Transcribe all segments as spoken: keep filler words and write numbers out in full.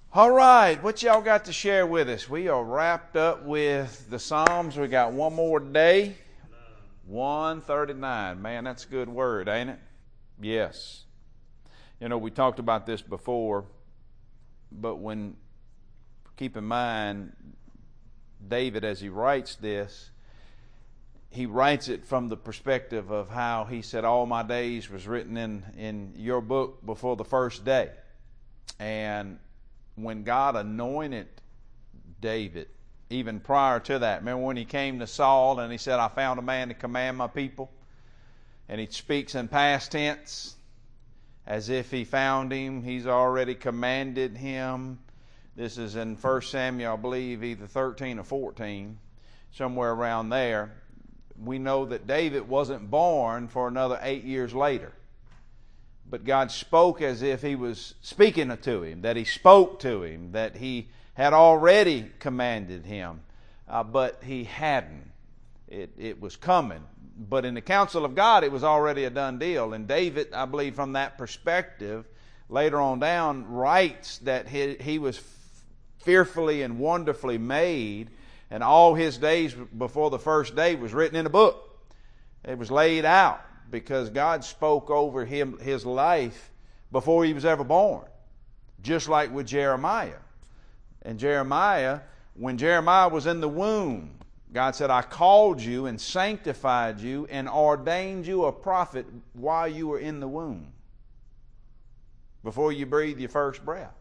All right, what y'all got to share with us? We are wrapped up with the Psalms. We got one more day. one thirty-nine. Man, that's a good word, ain't it? Yes. You know, we talked about this before, but when, keep in mind, David, as he writes this, he writes it from the perspective of how he said, all my days was written in, in your book before the first day. And when God anointed David, even prior to that, remember when he came to Saul and he said, I found a man to command my people? And he speaks in past tense as if he found him. He's already commanded him. This is in First Samuel, I believe, either thirteen or fourteen, somewhere around there. We know that David wasn't born for another eight years later. But God spoke as if he was speaking to him, that he spoke to him, that he had already commanded him, uh, but he hadn't. It, it was coming. But in the counsel of God, it was already a done deal. And David, I believe from that perspective, later on down, writes that he, he was fearfully and wonderfully made, and all his days before the first day was written in a book. It was laid out, because God spoke over him, his life, before he was ever born. Just like with Jeremiah. And Jeremiah, when Jeremiah was in the womb, God said, I called you and sanctified you and ordained you a prophet while you were in the womb, before you breathed your first breath.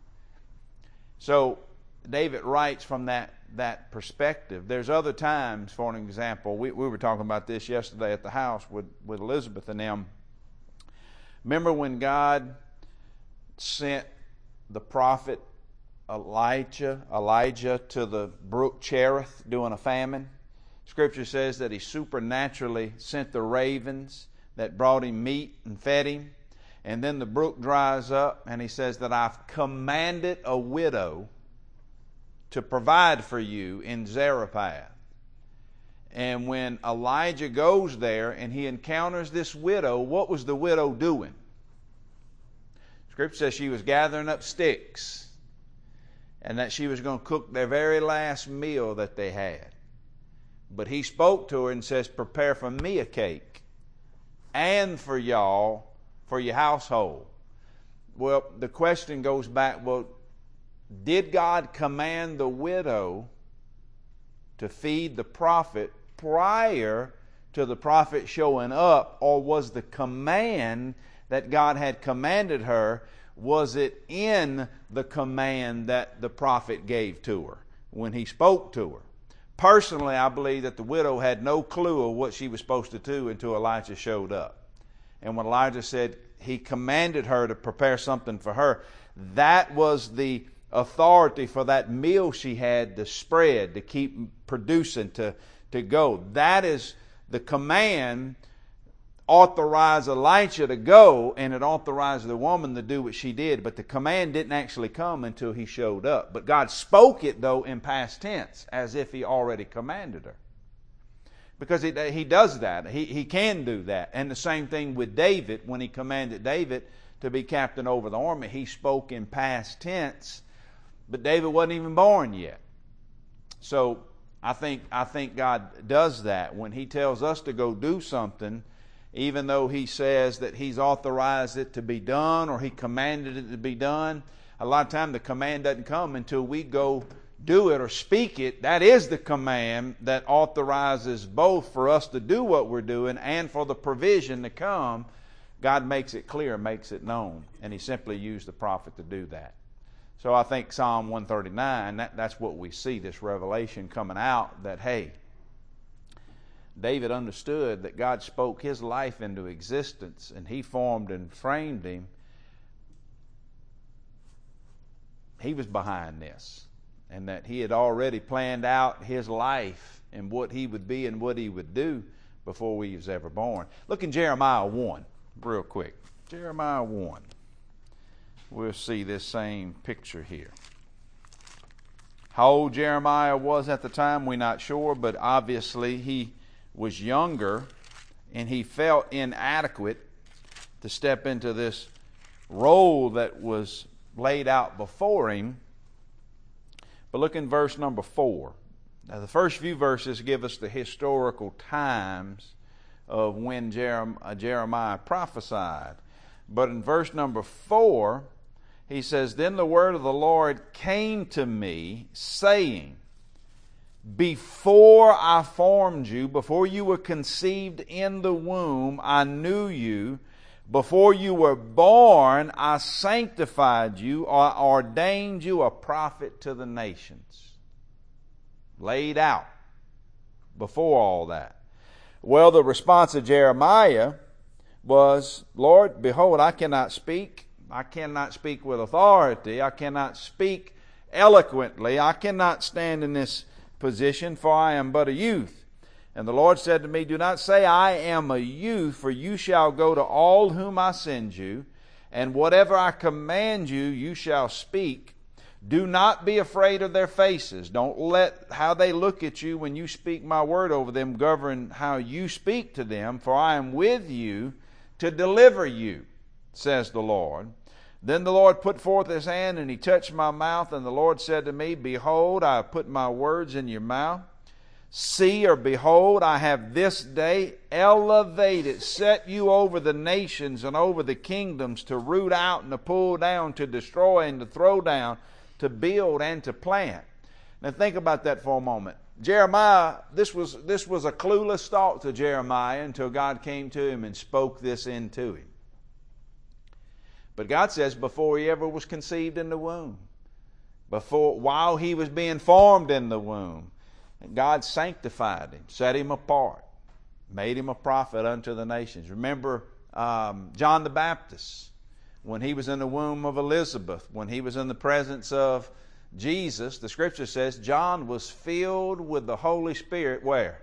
So David writes from that that perspective. There's other times, for an example, we, we were talking about this yesterday at the house with, with Elizabeth and them. Remember when God sent the prophet Elijah, Elijah to the brook Cherith during a famine? Scripture says that he supernaturally sent the ravens that brought him meat and fed him. And then the brook dries up, and he says that I've commanded a widow to provide for you in Zarephath. And when Elijah goes there and he encounters this widow, what was the widow doing? Scripture says she was gathering up sticks, and that she was going to cook their very last meal that they had. But he spoke to her and says, prepare for me a cake, and for y'all, for your household. Well, the question goes back, well, did God command the widow to feed the prophet prior to the prophet showing up, or was the command that God had commanded her, was it in the command that the prophet gave to her when he spoke to her? Personally, I believe that the widow had no clue of what she was supposed to do until Elijah showed up. And when Elijah said he commanded her to prepare something for her, that was the authority for that meal she had to spread, to keep producing, to, to go. That is the command authorized Elisha to go, and it authorized the woman to do what she did. But the command didn't actually come until he showed up. But God spoke it, though, in past tense, as if he already commanded her. Because he, he does that. He, he can do that. And the same thing with David. When he commanded David to be captain over the army, he spoke in past tense. But David wasn't even born yet. So I think I think God does that. When he tells us to go do something, even though he says that he's authorized it to be done or he commanded it to be done, a lot of time the command doesn't come until we go do it or speak it. That is the command that authorizes both for us to do what we're doing and for the provision to come. God makes it clear, makes it known, and he simply used the prophet to do that. So I think Psalm one thirty-nine, that, that's what we see, this revelation coming out, that, hey, David understood that God spoke his life into existence, and he formed and framed him. He was behind this, and that he had already planned out his life and what he would be and what he would do before he was ever born. Look in Jeremiah one, real quick. Jeremiah one. We'll see this same picture here. How old Jeremiah was at the time, we're not sure, but obviously he was younger and he felt inadequate to step into this role that was laid out before him. But look in verse number four. Now, the first few verses give us the historical times of when Jeremiah prophesied. But in verse number four, he says, "Then the word of the Lord came to me, saying, Before I formed you, before you were conceived in the womb, I knew you. Before you were born, I sanctified you, or ordained you a prophet to the nations." Laid out before all that. Well, the response of Jeremiah was, "Lord, behold, I cannot speak. I cannot speak with authority. I cannot speak eloquently. I cannot stand in this position, for I am but a youth." And the Lord said to me, "Do not say, I am a youth, for you shall go to all whom I send you, and whatever I command you, you shall speak. Do not be afraid of their faces." Don't let how they look at you when you speak my word over them govern how you speak to them, for I am with you to deliver you, says the Lord. Then the Lord put forth his hand, and he touched my mouth, and the Lord said to me, "Behold, I have put my words in your mouth. See, or behold, I have this day elevated, set you over the nations and over the kingdoms, to root out and to pull down, to destroy and to throw down, to build and to plant." Now think about that for a moment. Jeremiah, this was, this was a clueless thought to Jeremiah until God came to him and spoke this into him. But God says before he ever was conceived in the womb, before, while he was being formed in the womb, God sanctified him, set him apart, made him a prophet unto the nations. Remember um, John the Baptist, when he was in the womb of Elizabeth, when he was in the presence of Jesus, the Scripture says John was filled with the Holy Spirit where?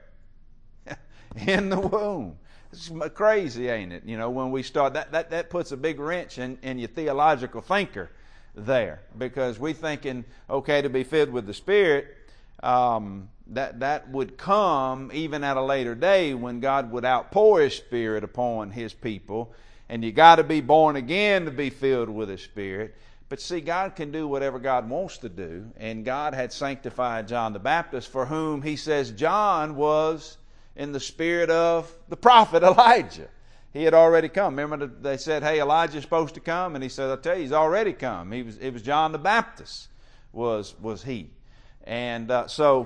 In the womb. It's crazy, ain't it? You know, when we start, that, that, that puts a big wrench in, in your theological thinker there, because we thinking, okay, to be filled with the Spirit, um, that, that would come even at a later day when God would outpour His Spirit upon His people, and you got to be born again to be filled with His Spirit. But see, God can do whatever God wants to do, and God had sanctified John the Baptist, for whom He says John was in the spirit of the prophet Elijah. He had already come. Remember, they said, "Hey, Elijah's supposed to come," and he said, "I'll tell you, he's already come." He was. It was John the Baptist. Was was he? And uh, so,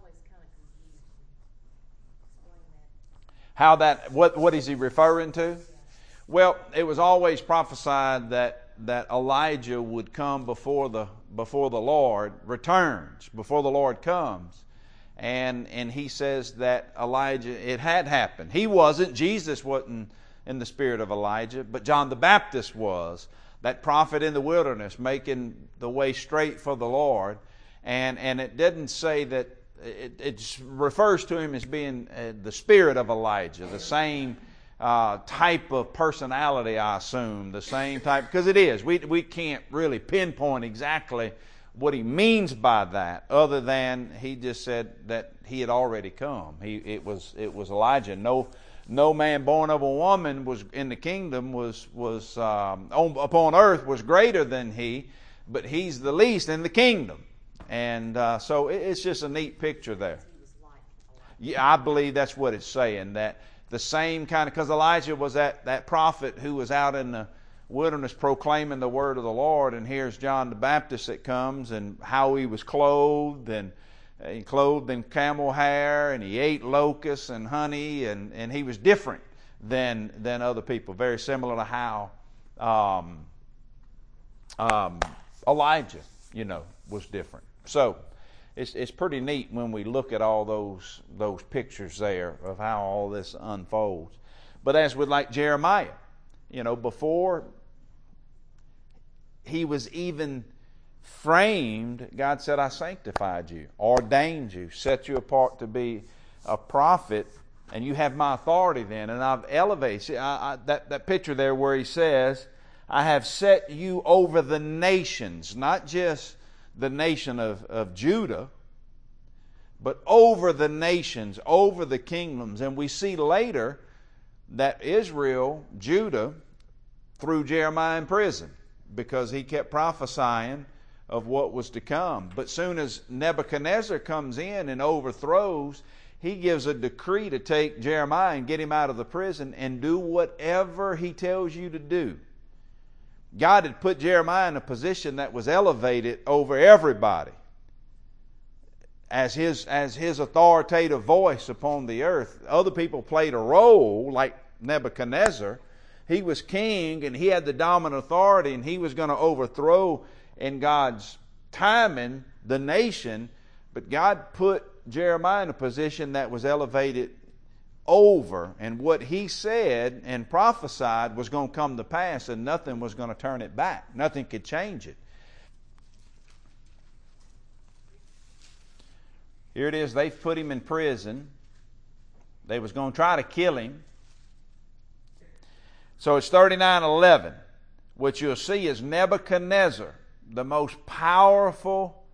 how that? What what is he referring to? Well, it was always prophesied that that Elijah would come before the before the Lord returns, before the Lord comes. And and he says that Elijah, it had happened. He wasn't, Jesus wasn't in the spirit of Elijah, but John the Baptist was, that prophet in the wilderness, making the way straight for the Lord. And and it didn't say that, it, it refers to him as being uh, the spirit of Elijah, the same uh, type of personality, I assume, the same type, because it is. We we can't really pinpoint exactly what he means by that, other than he just said that he had already come. He it was it was Elijah. No no man born of a woman was in the kingdom was was um, on, upon earth was greater than he, but he's the least in the kingdom. And uh, so it, it's just a neat picture there. Yeah, I believe that's what it's saying. That the same kind of, because Elijah was that that prophet who was out in the wilderness proclaiming the word of the Lord, and here's John the Baptist that comes, and how he was clothed, and he clothed in camel hair, and he ate locusts and honey, and, and he was different than than other people, very similar to how um, um, Elijah, you know, was different. So it's it's pretty neat when we look at all those those pictures there of how all this unfolds. But as with like Jeremiah, you know, before he was even framed, God said, "I sanctified you, ordained you, set you apart to be a prophet, and you have my authority then, and I've elevated." See, I, I, that, that picture there where he says, "I have set you over the nations," not just the nation of, of Judah, but over the nations, over the kingdoms. And we see later that Israel, Judah, threw Jeremiah in prison, because he kept prophesying of what was to come. But soon as Nebuchadnezzar comes in and overthrows, he gives a decree to take Jeremiah and get him out of the prison and do whatever he tells you to do. God had put Jeremiah in a position that was elevated over everybody as his, as his authoritative voice upon the earth. Other people played a role, like Nebuchadnezzar. He was king and he had the dominant authority, and he was going to overthrow in God's timing the nation. But God put Jeremiah in a position that was elevated over, and what he said and prophesied was going to come to pass, and nothing was going to turn it back. Nothing could change it. Here it is. They've put him in prison. They was going to try to kill him. So it's thirty-nine eleven, which you'll see is Nebuchadnezzar, the most powerful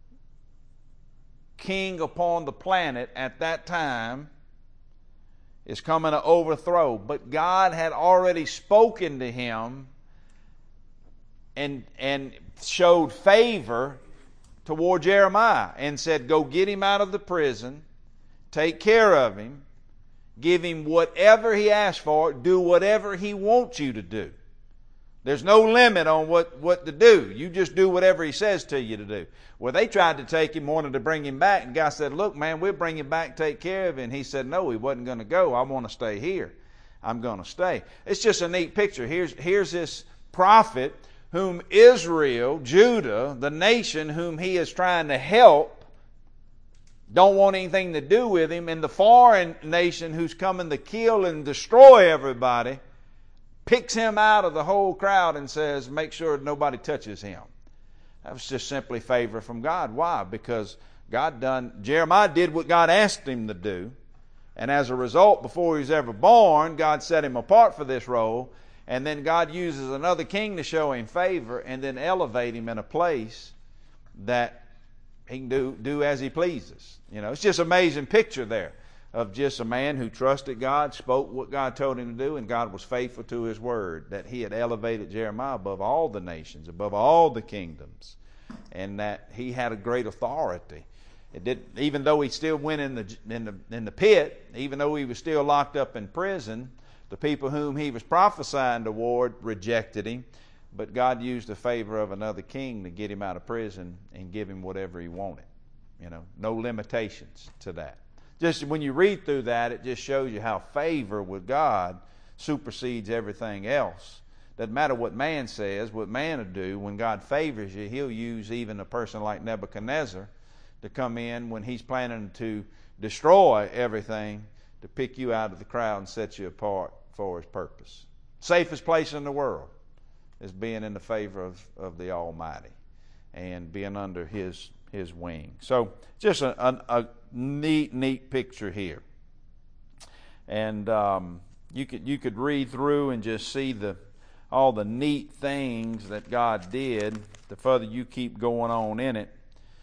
king upon the planet at that time, is coming to overthrow. But God had already spoken to him and, and showed favor toward Jeremiah and said, go get him out of the prison, take care of him, give him whatever he asks for, do whatever he wants you to do. There's no limit on what, what to do. You just do whatever he says to you to do. Well, they tried to take him, wanted to bring him back, and God said, look, man, we'll bring him back, take care of him. And he said, no, he wasn't going to go. I want to stay here. I'm going to stay. It's just a neat picture. Here's, here's this prophet whom Israel, Judah, the nation whom he is trying to help, don't want anything to do with him, and the foreign nation who's coming to kill and destroy everybody picks him out of the whole crowd and says, make sure nobody touches him. That was just simply favor from God. Why? Because God done, Jeremiah did what God asked him to do, and as a result, before he was ever born, God set him apart for this role, and then God uses another king to show him favor and then elevate him in a place that he can do, do as he pleases. You know, it's just an amazing picture there of just a man who trusted God, spoke what God told him to do, and God was faithful to his word, that he had elevated Jeremiah above all the nations, above all the kingdoms, and that he had a great authority. It did, even though he still went in the, in the, in the pit, even though he was still locked up in prison, the people whom he was prophesying toward rejected him, but God used the favor of another king to get him out of prison and give him whatever he wanted. You know, no limitations to that. Just when you read through that, it just shows you how favor with God supersedes everything else. Doesn't matter what man says, what man will do. When God favors you, he'll use even a person like Nebuchadnezzar to come in when he's planning to destroy everything, to pick you out of the crowd and set you apart for his purpose. Safest place in the world is being in the favor of, of the Almighty and being under his his wing. So just a, a, a neat, neat picture here. And um, you could you could read through and just see the all the neat things that God did. The further you keep going on in it,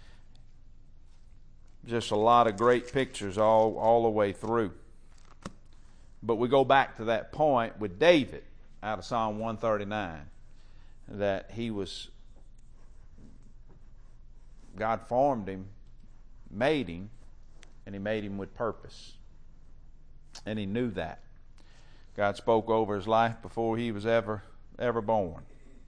just a lot of great pictures all all the way through. But we go back to that point with David out of Psalm one thirty-nine, that he was, God formed him, made him, and he made him with purpose. And he knew that. God spoke over his life before he was ever, ever born.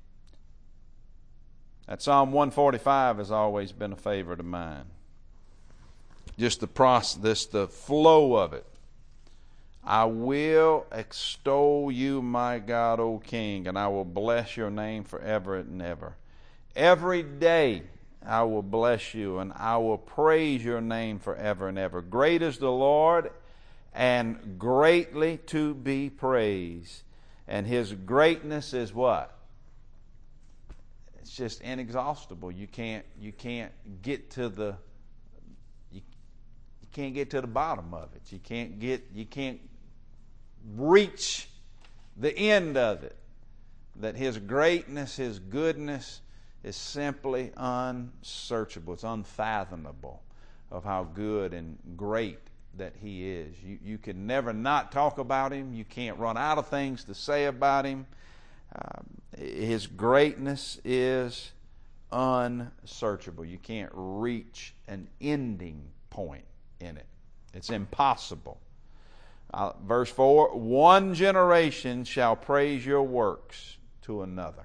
That Psalm one forty-five has always been a favorite of mine. Just the process, the flow of it. I will extol you, my God, O King, and I will bless your name forever and ever. Every day I will bless you, and I will praise your name forever and ever. Great is the Lord, and greatly to be praised. And his greatness is what? It's just inexhaustible. You can't you can't get to the you, you can't get to the bottom of it. You can't get you can't reach the end of it. That his greatness, his goodness is simply unsearchable. It's unfathomable of how good and great that he is. You, you can never not talk about him. You can't run out of things to say about him. Uh, his greatness is unsearchable. You can't reach an ending point in it. It's impossible. Uh, verse four, one generation shall praise your works to another,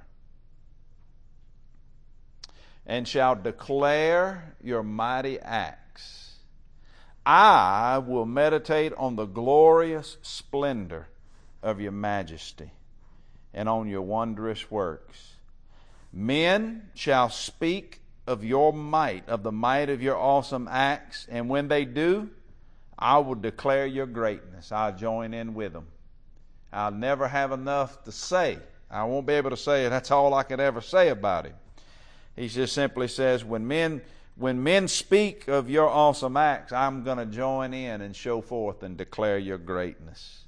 and shall declare your mighty acts. I will meditate on the glorious splendor of your majesty and on your wondrous works. Men shall speak of your might, of the might of your awesome acts, and when they do, I will declare your greatness. I'll join in with them. I'll never have enough to say. I won't be able to say that's all I could ever say about him. He just simply says, when men when men speak of your awesome acts, I'm going to join in and show forth and declare your greatness.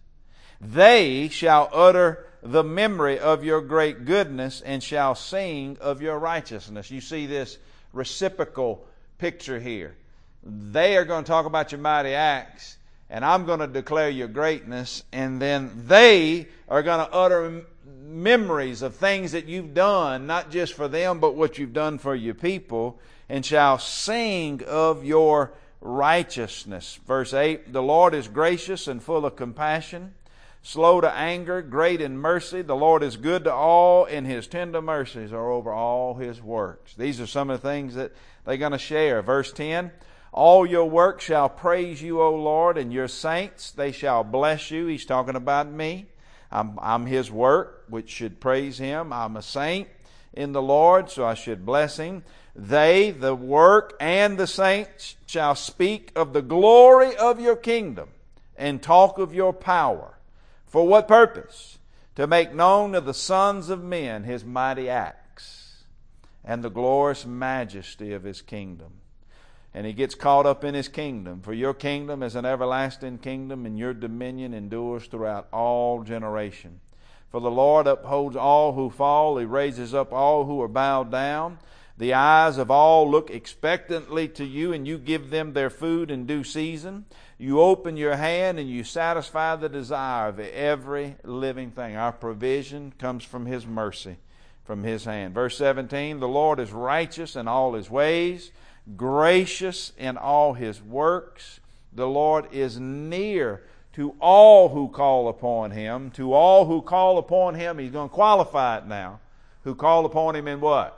They shall utter the memory of your great goodness and shall sing of your righteousness. You see this reciprocal picture here. They are going to talk about your mighty acts, and I'm going to declare your greatness, and then they are going to utter memories of things that you've done, not just for them, but what you've done for your people, and shall sing of your righteousness. Verse eight, the Lord is gracious and full of compassion, slow to anger, great in mercy. The Lord is good to all, and His tender mercies are over all His works. These are some of the things that they're going to share. Verse ten, all your works shall praise you, O Lord, and your saints, they shall bless you. He's talking about me. I'm, I'm His work, which should praise Him. I'm a saint in the Lord, so I should bless Him. They, the work, and the saints shall speak of the glory of your kingdom and talk of your power. For what purpose? To make known to the sons of men His mighty acts and the glorious majesty of His kingdom. And he gets caught up in His kingdom. For your kingdom is an everlasting kingdom, and your dominion endures throughout all generation. For the Lord upholds all who fall. He raises up all who are bowed down. The eyes of all look expectantly to you, and you give them their food in due season. You open your hand, and you satisfy the desire of every living thing. Our provision comes from His mercy, from His hand. Verse seventeen, the Lord is righteous in all His ways, gracious in all His works. The Lord is near to all who call upon Him. To all who call upon Him, He's going to qualify it now. Who call upon Him in what?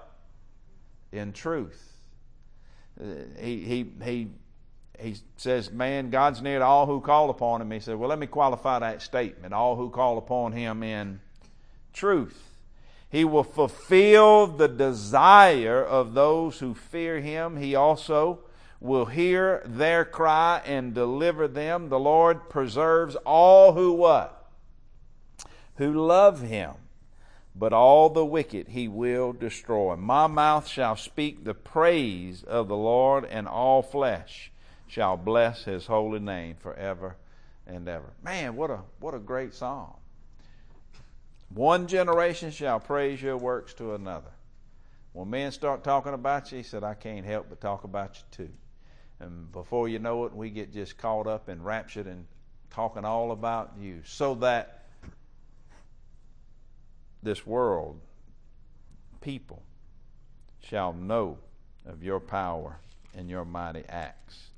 In truth. Uh, he, he, he, he says, man, God's near to all who call upon Him. He said, well, let me qualify that statement. All who call upon Him in truth. He will fulfill the desire of those who fear Him. He also will hear their cry and deliver them. The Lord preserves all who what? Who love Him. But all the wicked He will destroy. My mouth shall speak the praise of the Lord, and all flesh shall bless His holy name forever and ever. Man, what a what a great psalm. One generation shall praise your works to another. When men start talking about you, He said, I can't help but talk about you too. And before you know it, we get just caught up and raptured and talking all about you, so that this world, people, shall know of your power and your mighty acts.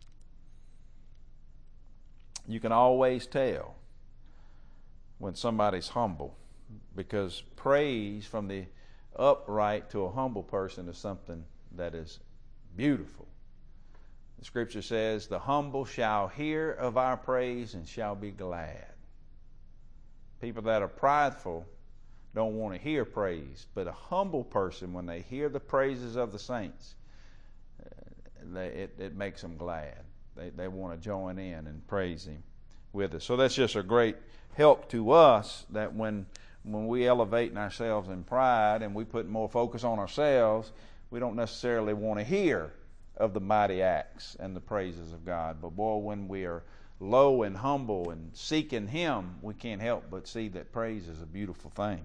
You can always tell when somebody's humble, because praise from the upright to a humble person is something that is beautiful. The Scripture says, the humble shall hear of our praise and shall be glad. People that are prideful don't want to hear praise, but a humble person, when they hear the praises of the saints, they, it, it makes them glad. They, they want to join in and praise Him with us. So that's just a great help to us, that when when we elevate ourselves in pride and we put more focus on ourselves, we don't necessarily want to hear of the mighty acts and the praises of God. But boy, when we are low and humble and seeking Him, we can't help but see that praise is a beautiful thing.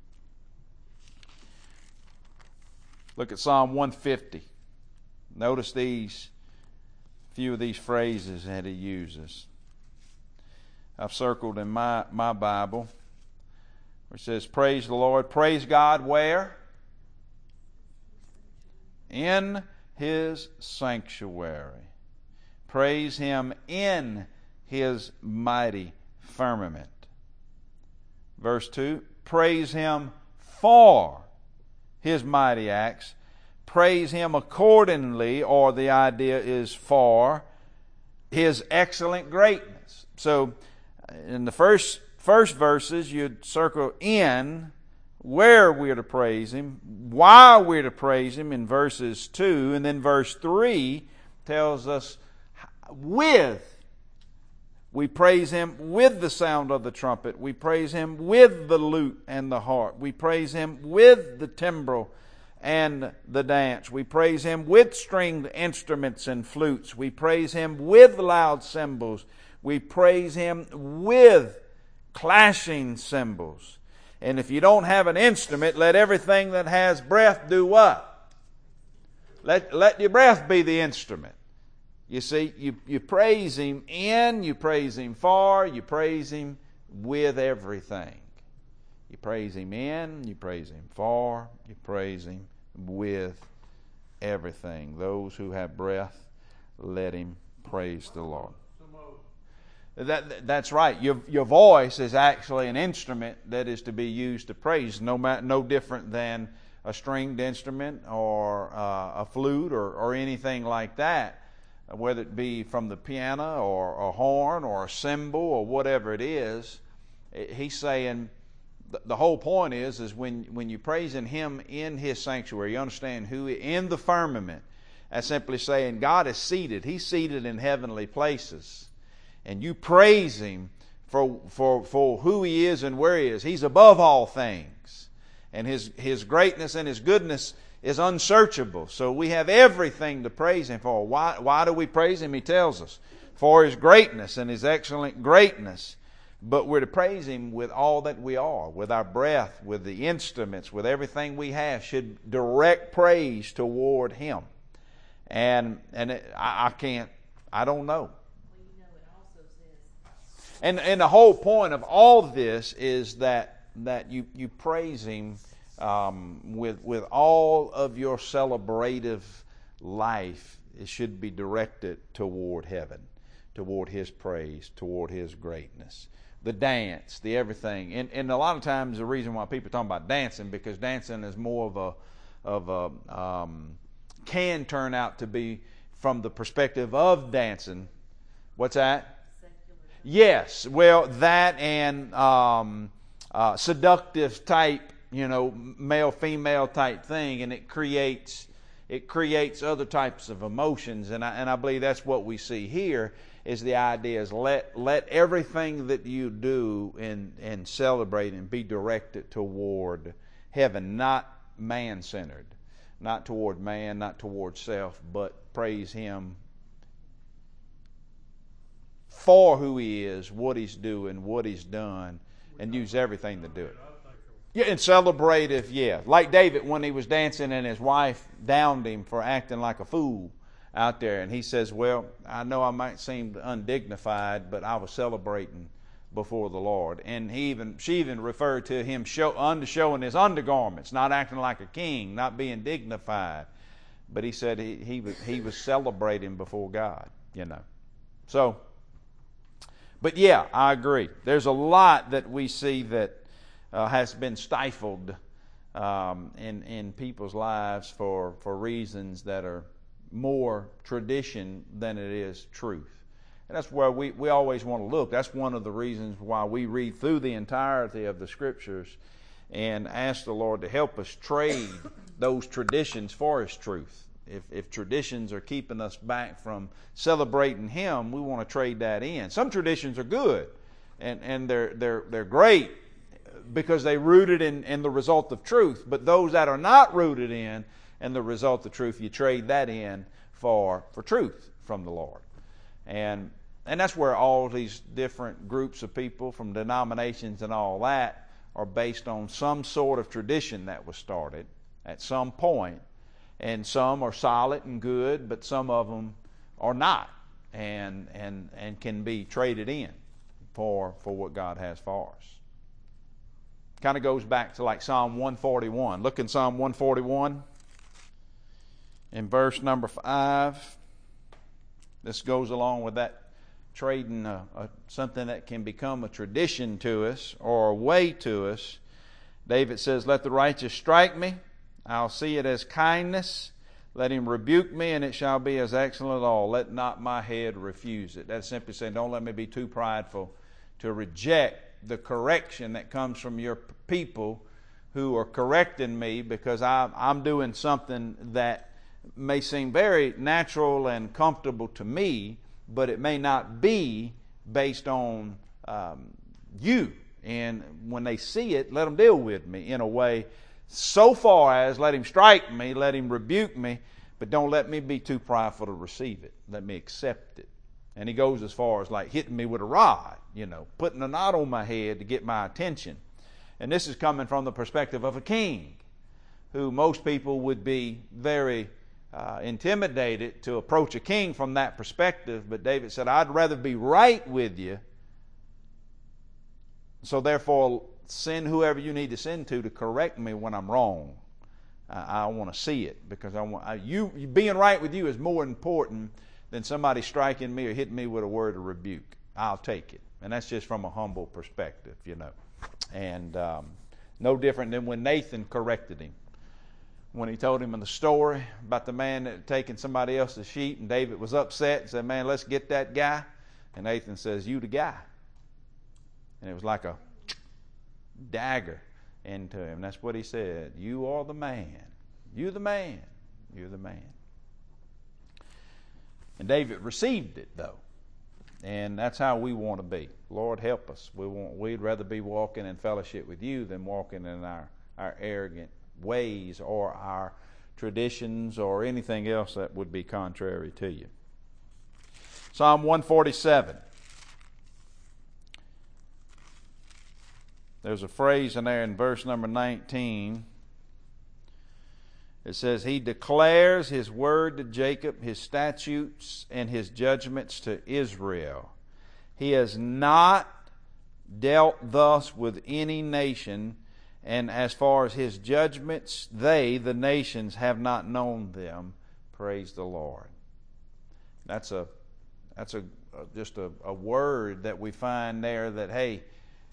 Look at Psalm one fifty. Notice these few of these phrases that he uses. I've circled in my, my Bible where it says, praise the Lord. Praise God where? in His sanctuary. Praise Him in His mighty firmament. Verse two, praise Him for His mighty acts. Praise Him accordingly, or the idea is for His excellent greatness. So, in the first first verses, you'd circle in where we're to praise Him, why we're to praise Him in verses two, and then verse three tells us with. We praise Him with the sound of the trumpet. We praise Him with the lute and the harp. We praise Him with the timbrel and the dance. We praise Him with stringed instruments and flutes. We praise Him with loud cymbals. We praise Him with clashing cymbals. And if you don't have an instrument, let everything that has breath do what? Let, let your breath be the instrument. You see, you, you praise Him in, you praise Him for, you praise Him with everything. You praise Him in, you praise Him for, you praise Him with everything. Those who have breath, let him praise the Lord. That, that's right. Your, your voice is actually an instrument that is to be used to praise, no, no different than a stringed instrument or uh, a flute or, or anything like that, whether it be from the piano or a horn or a cymbal or whatever it is. He's saying the, the whole point is, is when, when you're praising Him in His sanctuary, you understand who in the firmament. That's simply saying God is seated. He's seated in heavenly places. And you praise Him for, for, for who He is and where He is. He's above all things. And His, His greatness and His goodness is unsearchable. So we have everything to praise Him for. Why, why do we praise Him? He tells us. For His greatness and His excellent greatness. But we're to praise Him with all that we are. With our breath, with the instruments, with everything we have. Should direct praise toward Him. And, and it, I, I can't, I don't know. And and the whole point of all this is that that you, you praise Him um, with with all of your celebrative life. It should be directed toward heaven, toward His praise, toward His greatness. The dance, the everything, and and a lot of times the reason why people talk about dancing, because dancing is more of a of a um, can turn out to be from the perspective of dancing. What's that? Yes, well, that and um, uh, seductive type, you know, male-female type thing, and it creates it creates other types of emotions, and I and I believe that's what we see here. Is the idea is let let everything that you do in in celebrating be directed toward heaven, not man-centered, not toward man, not toward self, but praise Him for who He is, what He's doing, what He's done, and use everything to do it. Yeah, and celebrative, yeah. Like David when he was dancing and his wife downed him for acting like a fool out there. And he says, well, I know I might seem undignified, but I was celebrating before the Lord. And he even she even referred to him show, under showing his undergarments, not acting like a king, not being dignified. But he said he, he, was, he was celebrating before God, you know. So... But yeah, I agree. There's a lot that we see that uh, has been stifled um, in in people's lives for, for reasons that are more tradition than it is truth. And that's where we, we always want to look. That's one of the reasons why we read through the entirety of the Scriptures and ask the Lord to help us trade those traditions for His truth. If, if traditions are keeping us back from celebrating Him, we want to trade that in. Some traditions are good, and, and they're they're they're great because they rooted in, in the result of truth. But those that are not rooted in and the result of truth, you trade that in for for truth from the Lord. And and that's where all these different groups of people from denominations and all that are based on some sort of tradition that was started at some point. And some are solid and good, but some of them are not, and and and can be traded in for for what God has for us. Kind of goes back to like Psalm one forty-one. Look in Psalm one forty-one. In verse number five, this goes along with that trading uh, uh, something that can become a tradition to us or a way to us. David says, let the righteous strike me, I'll see it as kindness. Let him rebuke me, and it shall be as excellent all. Let not my head refuse it. That's simply saying, don't let me be too prideful to reject the correction that comes from your people who are correcting me because I, I'm doing something that may seem very natural and comfortable to me, but it may not be based on um, you. And when they see it, let them deal with me in a way so far as let him strike me, let him rebuke me, but don't let me be too prideful to receive it. Let me accept it. And he goes as far as like hitting me with a rod, you know, putting a knot on my head to get my attention. And this is coming from the perspective of a king, who most people would be very uh, intimidated to approach a king from that perspective. But David said, I'd rather be right with you. So therefore, send whoever you need to send to to correct me when I'm wrong. I, I want to see it because I want I, you, you being right with you is more important than somebody striking me or hitting me with a word of rebuke. I'll take it, and that's just from a humble perspective, you know. And um, no different than when Nathan corrected him, when he told him in the story about the man that had taken somebody else's sheep, and David was upset and said, "Man, let's get that guy." And Nathan says, "You the guy," and it was like a dagger into him. That's what he said. You are the man. You the man. You're the man. And David received it, though. And that's how we want to be. Lord, help us. We want, we'd rather be walking in fellowship with you than walking in our, our arrogant ways or our traditions or anything else that would be contrary to you. Psalm one forty-seven. There's a phrase in there in verse number nineteen. It says, He declares His word to Jacob, His statutes and His judgments to Israel. He has not dealt thus with any nation, and as far as His judgments, they, the nations, have not known them. Praise the Lord. That's a that's a, a just a, a word that we find there that, hey,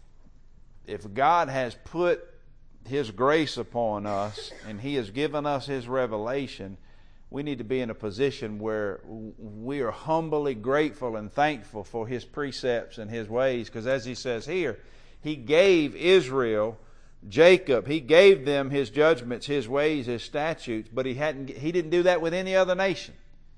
if God has put His grace upon us and He has given us His revelation, we need to be in a position where we are humbly grateful and thankful for His precepts and His ways. Because as He says here, He gave Israel, Jacob, He gave them His judgments, His ways, His statutes, but He hadn't. He didn't do that with any other nation.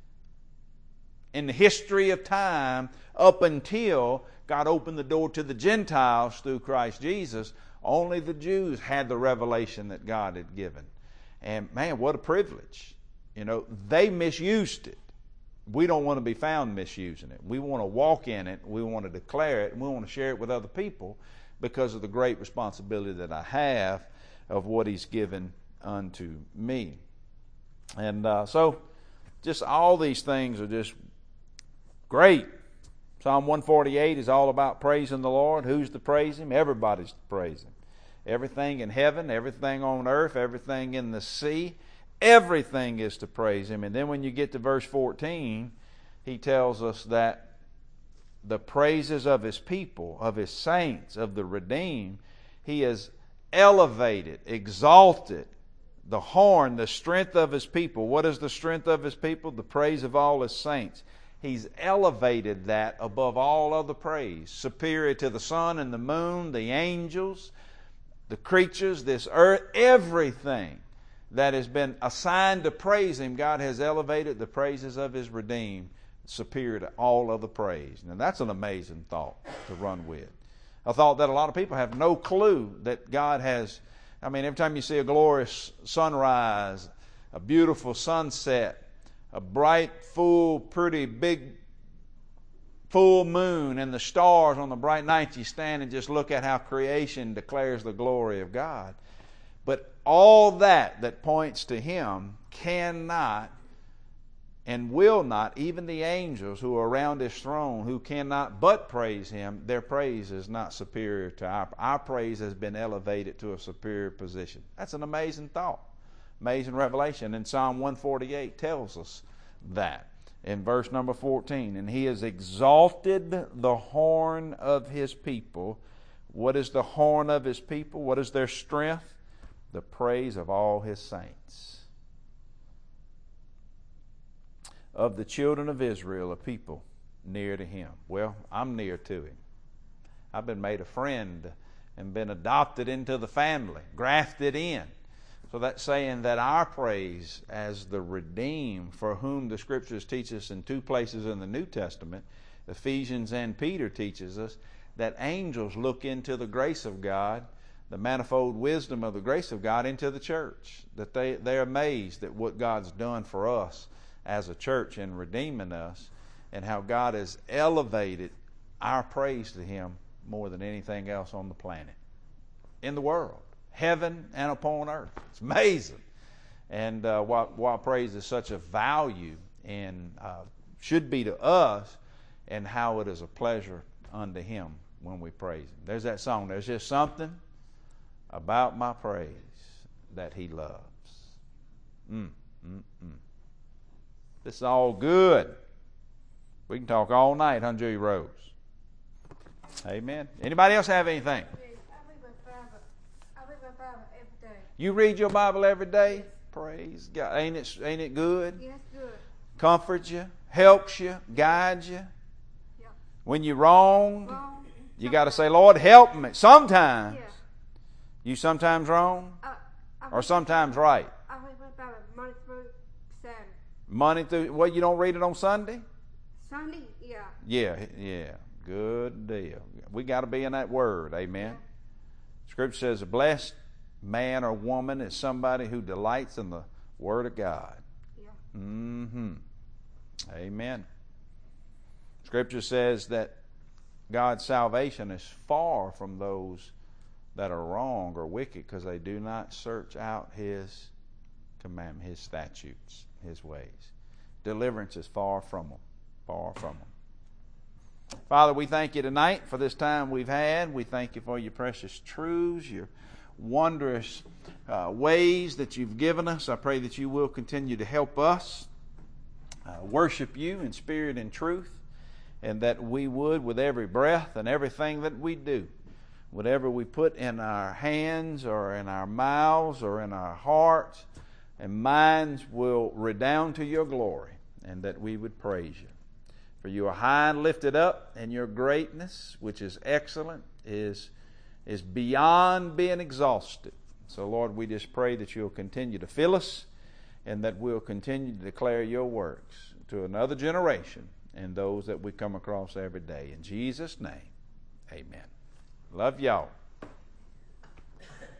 In the history of time, up until God opened the door to the Gentiles through Christ Jesus, only the Jews had the revelation that God had given. And man, what a privilege. You know, they misused it. We don't want to be found misusing it. We want to walk in it. We want to declare it. And we want to share it with other people because of the great responsibility that I have of what He's given unto me. And uh, so just all these things are just great. Psalm one forty-eight is all about praising the Lord. Who's to praise Him? Everybody's to praise Him. Everything in heaven, everything on earth, everything in the sea, everything is to praise Him. And then when you get to verse fourteen, he tells us that the praises of His people, of His saints, of the redeemed, He has elevated, exalted the horn, the strength of His people. What is the strength of His people? The praise of all His saints. He's elevated that above all other praise, superior to the sun and the moon, the angels, the creatures, this earth, everything that has been assigned to praise Him. God has elevated the praises of His redeemed superior to all other praise. Now that's an amazing thought to run with. A thought that a lot of people have no clue that God has. I mean, every time you see a glorious sunrise, a beautiful sunset, a bright, full, pretty, big, full moon and the stars on the bright night, you stand and just look at how creation declares the glory of God. But all that that points to Him cannot and will not, even the angels who are around His throne, who cannot but praise Him, their praise is not superior to our. Our praise has been elevated to a superior position. That's an amazing thought. Amazing revelation. And Psalm one forty-eight tells us that in verse number fourteen. And he has exalted the horn of his people. What is the horn of his people? What is their strength? The praise of all his saints. Of the children of Israel, a people near to him. Well, I'm near to him. I've been made a friend and been adopted into the family, grafted in. So that's saying that our praise as the redeemed, for whom the Scriptures teach us in two places in the New Testament, Ephesians and Peter teaches us, that angels look into the grace of God, the manifold wisdom of the grace of God into the church. That they, they're amazed at what God's done for us as a church in redeeming us, and how God has elevated our praise to him more than anything else on the planet, in the world, heaven and upon earth. It's amazing. And uh, why, why praise is such a value and uh, should be to us, and how it is a pleasure unto him when we praise him. There's that song. There's just something about my praise that he loves. Mm, mm, mm. This is all good. We can talk all night, huh, Julie Rose? Amen. Anybody else have anything? I read my Bible. I read my Bible every day. You read your Bible every day? Praise God. Ain't it, ain't it good? Yes, good. Comforts you, helps you, guides you. Yeah. When you're wrong, Wrong. you got to say, Lord, help me. Sometimes. Yeah. You sometimes wrong I, I or read- sometimes right? I read my Bible Monday through Saturday. Monday through, well, you don't read it on Sunday? Sunday, yeah. Yeah, yeah. Good deal. We got to be in that word. Amen. Yeah. Scripture says a blessed man or woman is somebody who delights in the word of God. Yeah. Mm-hmm. Amen. Scripture says that God's salvation is far from those that are wrong or wicked, because they do not search out his commandment, his statutes, his ways. Deliverance is far from them. Far from them. Father, we thank you tonight for this time we've had. We thank you for your precious truths, your wondrous uh, ways that you've given us. I pray that you will continue to help us uh, worship you in spirit and truth, and that we would, with every breath and everything that we do, whatever we put in our hands or in our mouths or in our hearts and minds, will redound to your glory, and that we would praise you. For you are high and lifted up, and your greatness, which is excellent, is, is beyond being exhausted. So, Lord, we just pray that you'll continue to fill us, and that we'll continue to declare your works to another generation and those that we come across every day. In Jesus' name, amen. Love y'all.